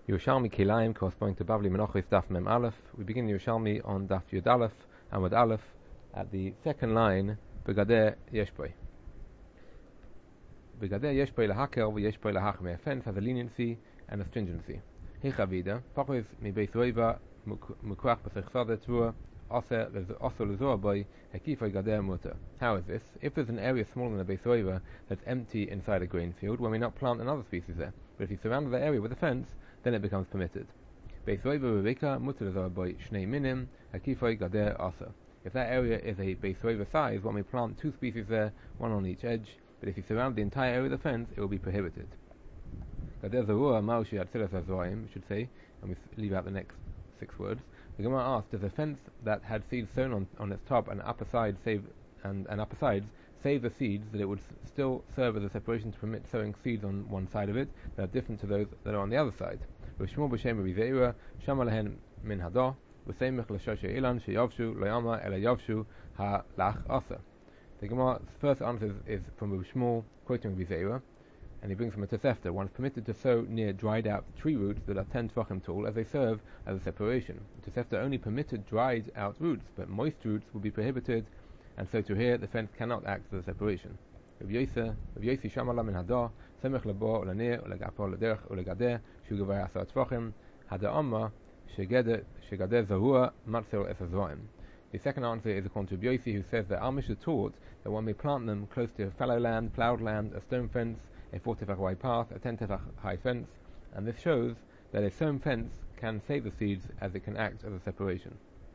Yerushalmi Kilayim corresponding to Bavli Menachos Daf Mem Aleph. We begin Yerushalmi on Daf Yud Aleph, Amud Aleph, at the second line, Begadeh Yeshboi. Begadeh Yeshboi lahakel v'yeshboi lahachmei. A fence has a leniency and a stringency. Hechavida, Pachois mi Beis Roiva, Mukwach B'sech Sadeh Tvua, Oser L'Zoa Boi, Hekifoi Gadeh Mutter. How is this? If there's an area smaller than a Beis Roiva that's empty inside a grain field, when we not plant another species there. But if you surround the area with a fence, then it becomes permitted. Beis Roiva Rebeka Mutter L'Zoa Boi, Shnei Minim, Hekifoi Gadeh Oser. If that area is a Beis Roiva size, when we plant two species there, one on each edge, but if you surround the entire area with a fence, it will be prohibited. Gadeh Zarua Maushi Atzilas Azroim, we should say, and we leave out the next 6 words. The Gemara asked, does a fence that had seeds sown on its top and upper sides save the seeds, that it would still serve as a separation to permit sowing seeds on one side of it that are different to those that are on the other side? V'shmur b'shem Rizeira, Shama lehen min hadah, v'seimich l'shoshe ilan sheyavshu loyama ela yavshu ha-lach asa. The Gemara's first answer is from Rabbi Shmuel, quoting Rabbi Zeira, and he brings from a Tosefta. One is permitted to sow near dried out tree roots that are 10 tvachim tall, as they serve as a separation. The Tosefta only permitted dried out roots, but moist roots will be prohibited, and so to here the fence cannot act as a separation. Rabbi Yossi Shamala min hadah, semech labo ulanir ulegapo lederech ulegadeh shugavay asar tvachim hadah amma shegadeh zarua matzil es azroim. The second answer is according to Rabbi Yossi, who says that our Mishnah taught that when we plant them close to fallow land, ploughed land, a stone fence, a 4 tefach wide path, a 10 tefach high fence, and this shows that a stone fence can save the seeds as it can act as a separation.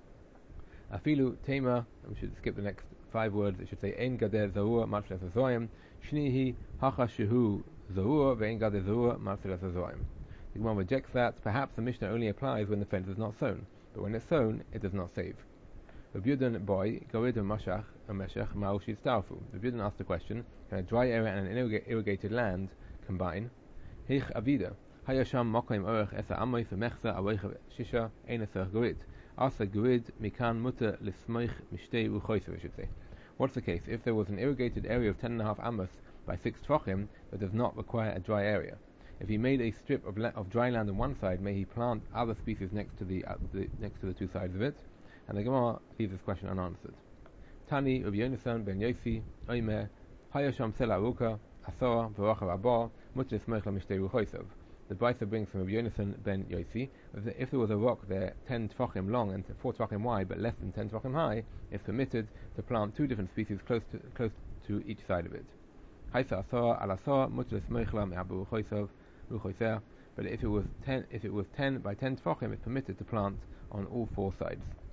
Afilu tema, we should skip the next 5 words, it should say ein gadeh zarua matzil es azroim, shnihi hacha shehu zarua ve'ein gadeh zarua matzil es azroim. The Gemara rejects that. Perhaps the Mishnah only applies when the fence is not sown, but when it's sown, it does not save. Rabbi Yudin boy, Gorid Mashach, Meshach, Maushid Starfu. Rabbi Yudin asked the question, can a dry area and an irrigated land combine? Hich Avida, Hayasham Mokaim Orech Esa Amoy Femechsa Awecha Shisha, Einesach Gorid. Asa Gorid, Mikan Mutter Lismoich Mishtei Uchoysa, we should say. What's the case? If there was an irrigated area of 10.5 amos by 6 tvachim, that does not require a dry area. If he made a strip of dry land on one side, may he plant other species next to the 2 sides of it? And the Gemara leaves this question unanswered. Tani Rabbi Yonasan ben Yossi Omer Hayasham Sela Aruka Asora V'Rachav Abba Mutter Smoich LaMishtei Ruchoysav. The Brisa brings from Rabbi Yonasan ben Yossi that if there was a rock there 10 tvachim long and 4 tvachim wide but less than 10 tvachim high, it's permitted to plant 2 different species close to each side of it. Haysa Asora Al Asora Mutter Smoich LaMishtei Ruchoysav. But if it was 10 by 10 tvachim, it's permitted to plant on all 4 sides.